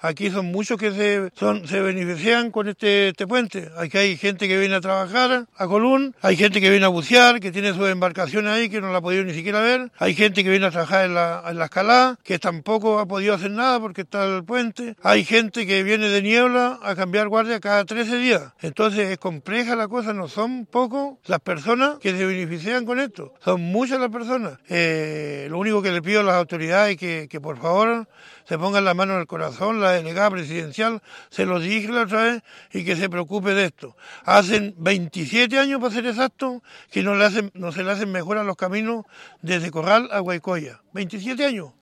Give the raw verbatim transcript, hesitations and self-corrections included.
Aquí son muchos que se, son, se benefician con este, este puente. Aquí hay gente que viene a trabajar a Colún, hay gente que viene a bucear, que tiene sus embarcaciones ahí, que no la ha podido ni siquiera ver. Hay gente que viene a trabajar en la, en la escalada, que tampoco ha podido hacer nada porque está el puente. Hay gente que viene de Niebla a cambiar guardia cada trece días. Entonces es compleja la cosa, no son pocos las personas que se benefician con esto. Son muchas las personas. Eh, lo único que le pido a las autoridades es que, que por favor se pongan la mano en el corazón, la delegada presidencial se lo dije la otra vez y que se preocupe de esto. Hacen veintisiete años, para ser exacto, que no, le hacen, no se le hacen mejor a los caminos desde Corral a Guaycoya. veintisiete años.